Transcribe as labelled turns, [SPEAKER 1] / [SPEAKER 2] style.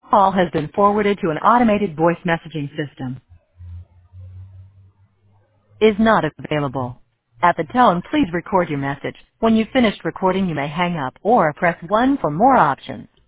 [SPEAKER 1] call has been forwarded to an automated voice messaging system. Is not available. At the tone, please record your message. When you've finished recording, you may hang up or press 1 for more options.